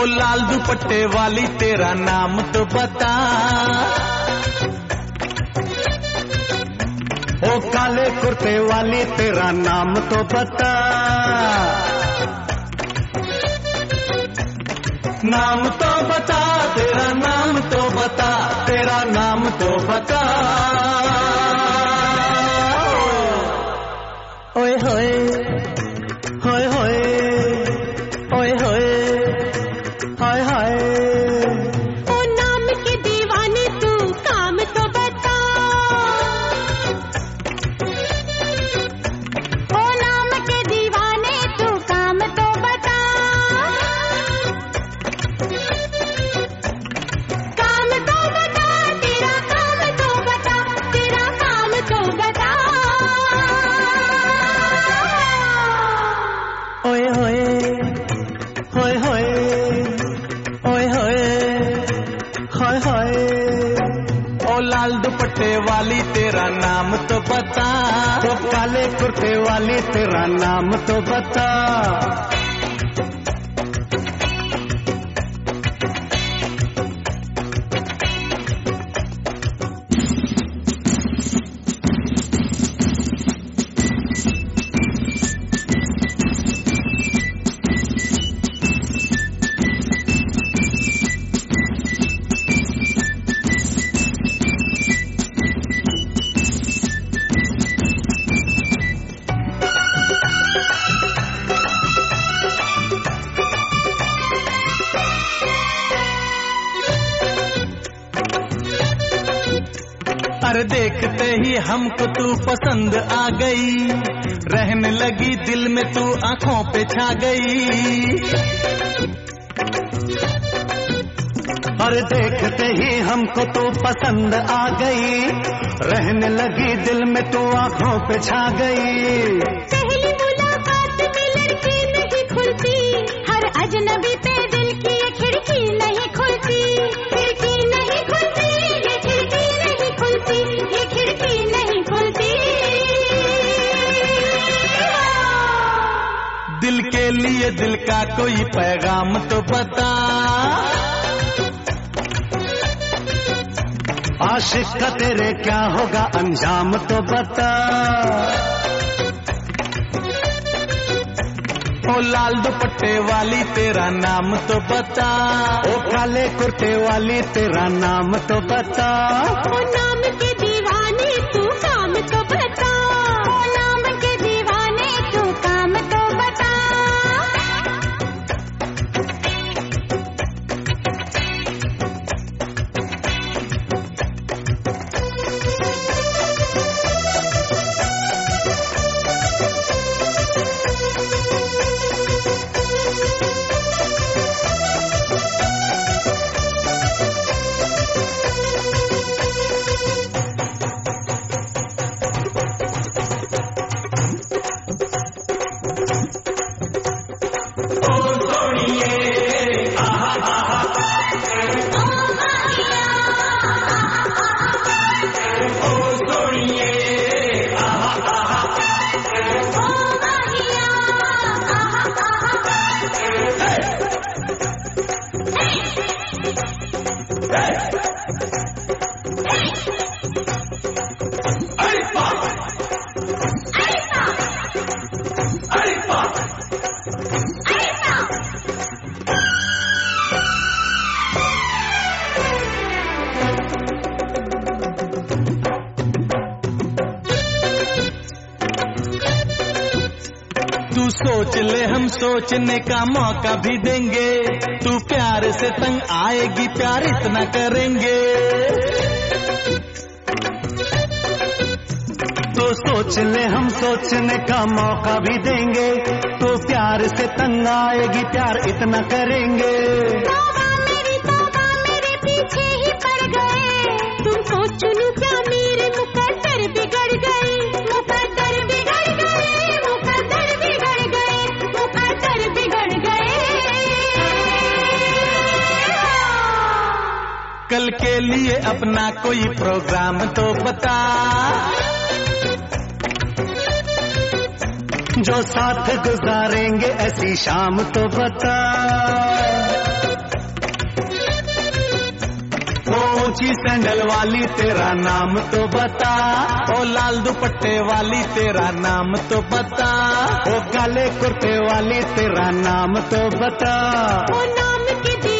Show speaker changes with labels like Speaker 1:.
Speaker 1: लाल दुपट्टे वाली तेरा नाम तो बता।
Speaker 2: ओ काले कुर्ते वाली तेरा नाम तो बता।
Speaker 1: नाम तो बता, तेरा नाम तो बता, तेरा नाम तो बता।
Speaker 2: ओए होए होए होए ओए होए हाय हाय।
Speaker 3: ओ नाम के दीवाने तू काम तो बता। ओ नाम के दीवाने तू काम तो बता। काम तो बता, तेरा काम तो बता, तेरा काम तो बता।
Speaker 2: ओए होए होए होए ओए होए हाय हाय।
Speaker 1: ओ लाल दुपट्टे वाली तेरा नाम तो बता।
Speaker 2: ओ काले कुर्ते वाली तेरा नाम तो बता।
Speaker 1: अरे देखते ही हमको तू पसंद आ गई, रहने लगी दिल में तू आंखों पे छा गई।
Speaker 2: और देखते ही हमको तू पसंद आ गई, रहने लगी दिल में तू आंखों पे छा गई।
Speaker 3: पहली मुलाकात में लड़की नहीं खुलती, हर अजनबी पे दिल की ये खिड़की नहीं खुलती। खिड़की नहीं खुलती, ये खिड़की नहीं खुलती, ये खिड़की नहीं खुलती।
Speaker 1: दिल के लिए दिल का कोई पैगाम तो बता।
Speaker 2: आशिक का तेरे क्या होगा अंजाम तो बता।
Speaker 1: ओ लाल दुपट्टे वाली तेरा नाम तो बता।
Speaker 2: ओ काले कुर्ते वाली तेरा नाम तो बता।
Speaker 3: ओ नाम के दीवाने तू काम तो बता। ओ नाम के दीवाने तू काम तो बता।
Speaker 1: तू सोच ले हम सोचने का मौका भी देंगे, तू प्यार से तंग आएगी प्यार इतना करेंगे।
Speaker 2: तो सोच ले हम सोचने का मौका भी देंगे, तो प्यार से तंग आएगी प्यार इतना करेंगे।
Speaker 3: तौबा मेरे पीछे ही पड़ गए, तुमको चुनूं क्या मेरे मुकद्दर बिगड़ गए। मुकद्दर बिगड़ गए, मुकद्दर बिगड़ गए, मुकद्दर बिगड़ गए।
Speaker 1: कल के लिए अपना कोई प्रोग्राम तो बता।
Speaker 2: जो साथ गुजारेंगे ऐसी शाम तो बता। ऊंची सैंडल वाली तेरा नाम तो बता,
Speaker 1: ओ लाल दुपट्टे वाली तेरा नाम तो बता,
Speaker 2: ओ काले कुर्ते वाली तेरा नाम तो बता।
Speaker 3: ओ नाम के